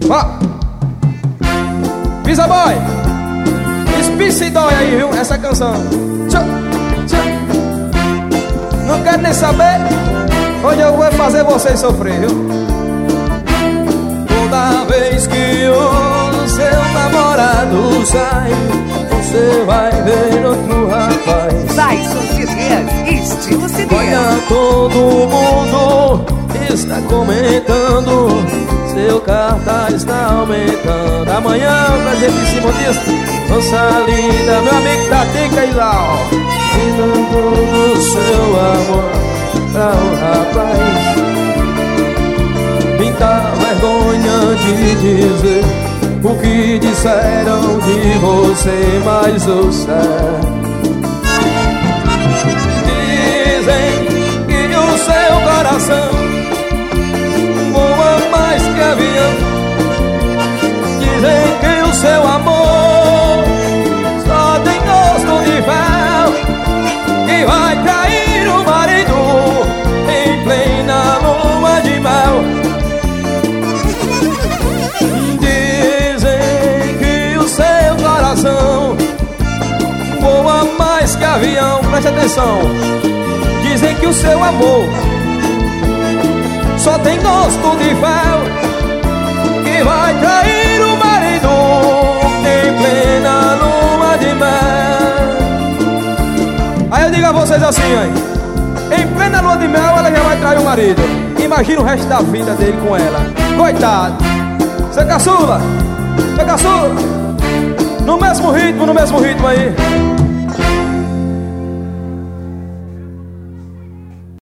Ó, Pisa Boy, Spice dói aí, viu? Essa canção. Não quero nem saber onde eu vou fazer vocês sofrer, viu? Toda vez que o seu namorado sai, você vai ver outro rapaz. Dyson Cedês, estilo Cedês. Olha, todo mundo está comentando, seu cartaz está aumentando. Amanhã pra gente em cima disso. Moça linda, meu amigo da Tica e lá, ó, dando seu amor pra um rapaz. Pinta vergonha de dizer o que disseram de você, mas o certo. Dizem que o seu coração voa mais que avião. Dizem que o seu amor só tem gosto de fel, que vai trair o marido em plena lua de mel. Dizem que o seu coração voa mais que avião. Preste atenção. Dizem que o seu amor só tem gosto de fel, que vai trair o marido em plena lua de mel. Aí eu digo a vocês assim, aí, em plena lua de mel ela já vai trair o marido. Imagina o resto da vida dele com ela. Coitado. Seu caçula, no mesmo ritmo aí.